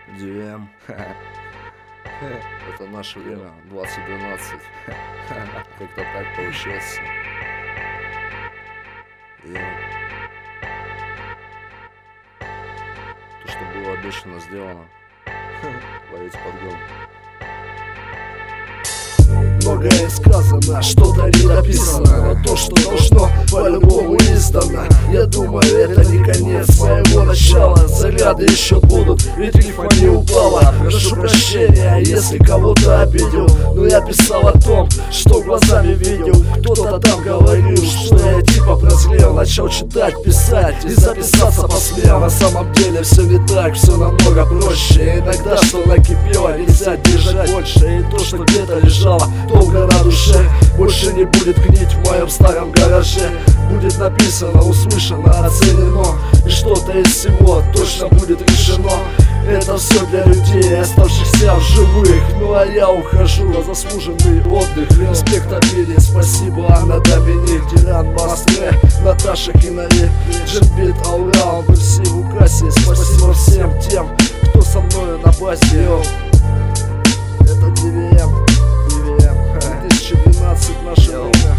DVM. Это наше время, 2012. Как-то так получается. То, что было обещано, сделано. Ловить подгон. Многое сказано, что-то не написано, но то, что должно, по-любому издано. Я думаю, это не конец моего начала. Заряды еще будут, ведь рифма не упала. Прошу прощения, если кого-то обидел, но я писал о том, что глазами видел. Кто-то там говорил, что я типа прозрел. Начал читать, писать и записаться посмел. На самом деле все не так, все намного проще. Иногда что накипело, нельзя держать больше. И то, что где-то лежало долго на душе, больше не будет гнить в моем старом гараже. Будет написано, услышано, оценено, и что-то из всего точно будет решено. Это все для людей, оставшихся в живых. Ну а я ухожу на заслуженный отдых. Респект обилие, спасибо Анна Доминик, Диран Мастре, Наташа Кинари, Джинбит Аурал, Мерси Лукаси. Спасибо всем тем, кто со мною на базе. Это DVM, 2012 наше время.